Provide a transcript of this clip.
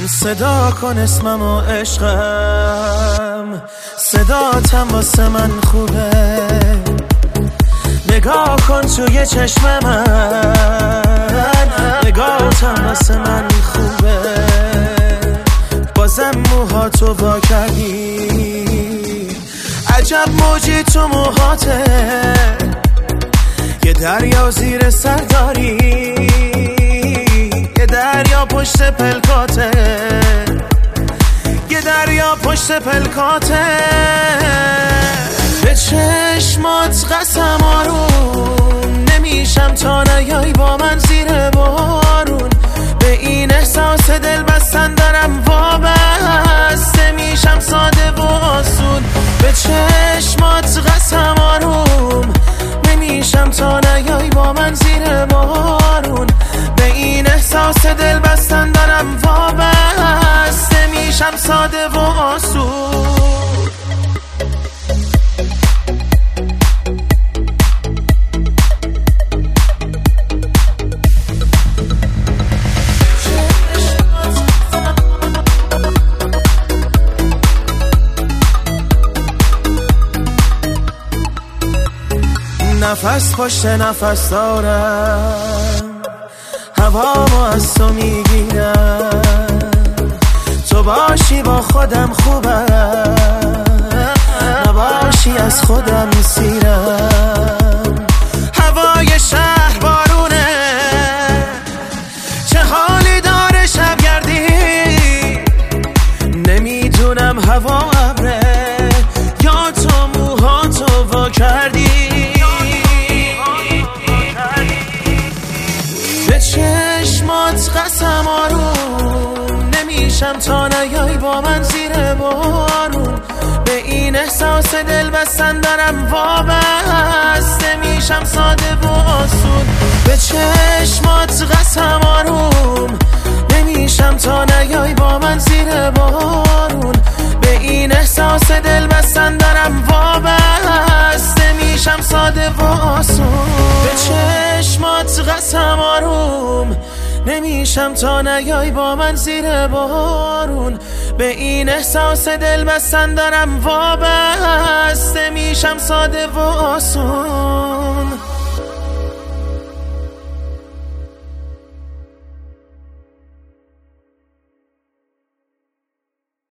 صدا کن اسمم و عشقم، صداتم واسه من خوبه. نگاه کن توی چشم من، نگاهتم واسه من خوبه. بازم موهاتو وا کردی، عجب موجی تو موهاته. یه دریا زیر سر داری، یه دریا پشت پلکاته، یه دریا پشت پلکاته. به چشمات قسم آروم نمیشم تا نیای با من زیر بارون. به این احساس دل بستن دارم وابسته میشم ساده و آسون. به چشمات قسم آروم نمیشم تا نیای با من زیر بارون. به این احساس دل بستن دارم وابسته میشم ساده و آسون. نفس پشت نفس دارم، هوامو از تو میگیرم. تو باشی با خودم خوبم، نباشی از خودم میسیرم. هوای شهر بارونه، چه حالی داره شبگردی. نمیدونم هوا ابره یا تو موهاتو وا کردی. به چشمات قسم آروم نمیشم تا نیای با من زیر بارون. به این احساس دل بستن دارم وابسته میشم ساده و آسون. به چشمات قسم آروم نمیشم تا نیای با من زیر بارون. به این احساس دل بستن دارم وابسته میشم ساده و آسون. به چشمات قسم آروم نمیشم تا نیای با من زیر بارون. به این احساس دل بستن دارم وابسته میشم ساده و آسون.